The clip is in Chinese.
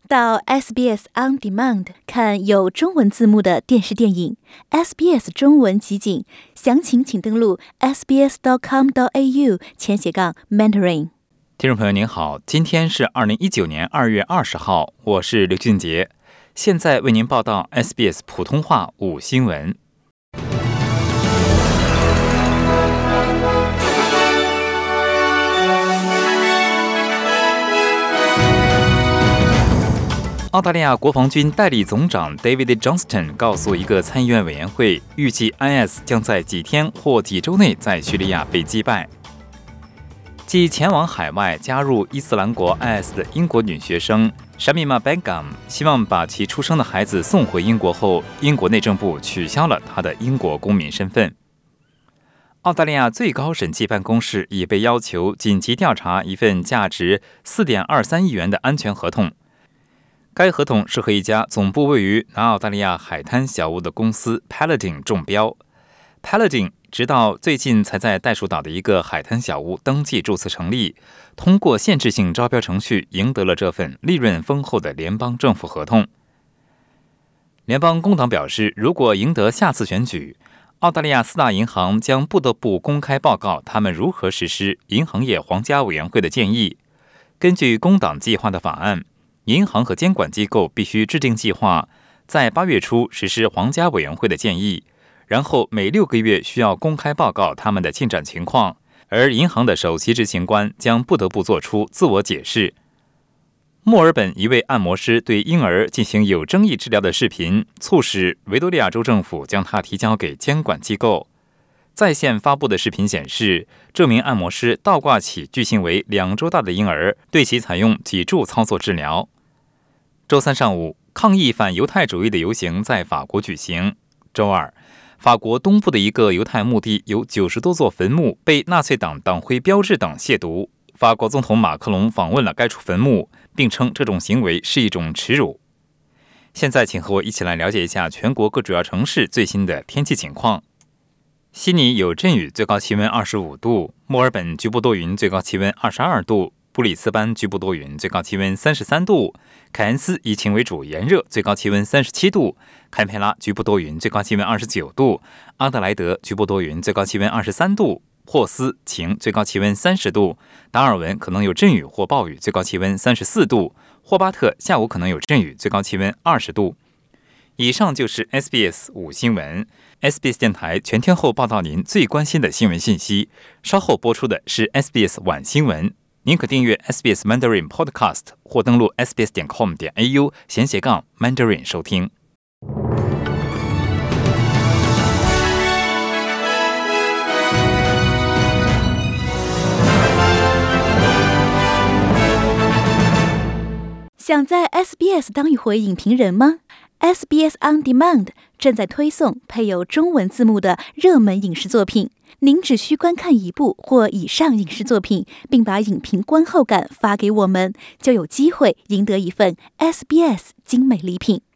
到 SBS On Demand 看有中文字幕的电视电影 SBS 中文集锦，详情请登录 sbs.com.au/Mandarin。 听众朋友您好，今天是2019年2月20号，我是刘俊杰，现在为您报道 SBS 普通话午新闻。澳大利亚国防军代理总长 David Johnston 告诉一个参议院委员会，预计 IS 将在几天或几周内在叙利亚被击败。继前往海外加入伊斯兰国 IS 的英国女学生 Shamima Begum 希望把其出生的孩子送回英国后，英国内政部取消了她的英国公民身份。澳大利亚最高审计办公室已被要求紧急调查一份价值 4.23 亿元的安全合同。该合同是和一家总部位于南澳大利亚海滩小屋的公司 Paladin 中标。Paladin 直到最近才在袋鼠岛的一个海滩小屋登记注册成立，通过限制性招标程序赢得了这份利润丰厚的联邦政府合同。联邦工党表示，如果赢得下次选举，澳大利亚4大银行将不得不公开报告他们如何实施银行业皇家委员会的建议。根据工党计划的法案，银行和监管机构必须制定计划，在8月初实施皇家委员会的建议，然后每6个月需要公开报告他们的进展情况，而银行的首席执行官将不得不做出自我解释。墨尔本一位按摩师对婴儿进行有争议治疗的视频，促使维多利亚州政府将它提交给监管机构。在线发布的视频显示，这名按摩师倒挂起巨型为2周大的婴儿，对其采用脊柱操作治疗。周三上午，抗议反犹太主义的游行在法国举行。周二，法国东部的一个犹太墓地有90多座坟墓被纳粹党党徽标志等亵渎。法国总统马克龙访问了该处坟墓，并称这种行为是一种耻辱。现在请和我一起来了解一下全国各主要城市最新的天气情况。悉尼有阵雨，最高气温25度；墨尔本局部多云，最高气温22度；布里斯班局部多云，最高气温33度；凯恩斯以晴为主，炎热，最高气温37度；堪培拉局部多云，最高气温29度；阿德莱德局部多云，最高气温23度；霍斯晴，最高气温30度；达尔文可能有阵雨或暴雨，最高气温34度；霍巴特下午可能有阵雨，最高气温20度。以上就是 SBS 午新闻。SBS 电台全天候报道您最关心的新闻信息。稍后播出的是 SBS 晚新闻。您可订阅 SBS Mandarin Podcast 或登录 sbs.com.au/Mandarin 收听。 想在 SBS 当一回影评人吗？SBS On Demand 正在推送配有中文字幕的热门影视作品，您只需观看一部或以上影视作品，并把影评观后感发给我们，就有机会赢得一份 SBS 精美礼品。